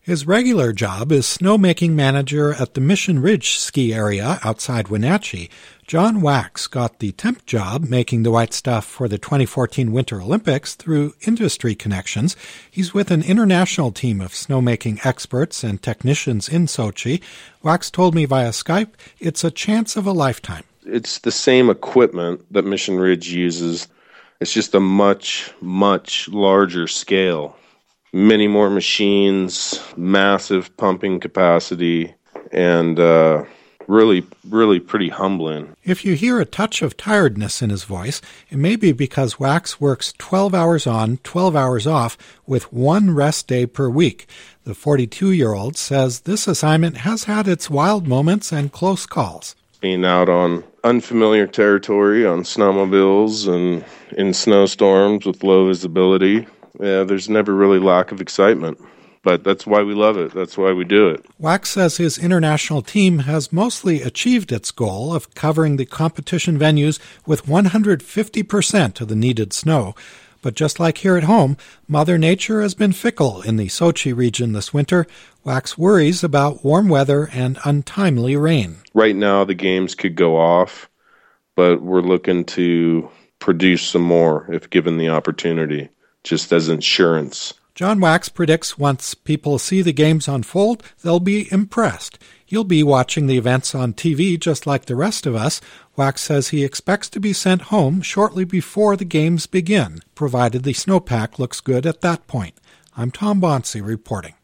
His regular job is snowmaking manager at the Mission Ridge ski area outside Wenatchee. John Wax got the temp job making the white stuff for the 2014 Winter Olympics through industry connections. He's with an international team of snowmaking experts and technicians in Sochi. Wax told me via Skype it's a chance of a lifetime. It's the same equipment that Mission Ridge uses. It's just a much, much larger scale. Many more machines, massive pumping capacity, and really pretty humbling. If you hear a touch of tiredness in his voice, it may be because Wax works 12 hours on, 12 hours off, with one rest day per week. The 42-year-old says this assignment has had its wild moments and close calls. Being out on unfamiliar territory on snowmobiles and in snowstorms with low visibility, there's never really lack of excitement. But that's why we love it. That's why we do it. Wax says his international team has mostly achieved its goal of covering the competition venues with 150% of the needed snow. But just like here at home, Mother Nature has been fickle in the Sochi region this winter. Wax worries about warm weather and untimely rain. Right now, the games could go off, but we're looking to produce some more if given the opportunity, just as insurance. John Wax predicts once people see the games unfold, they'll be impressed. He'll be watching the events on TV just like the rest of us. Wax says he expects to be sent home shortly before the games begin, provided the snowpack looks good at that point. I'm Tom Bonsi reporting.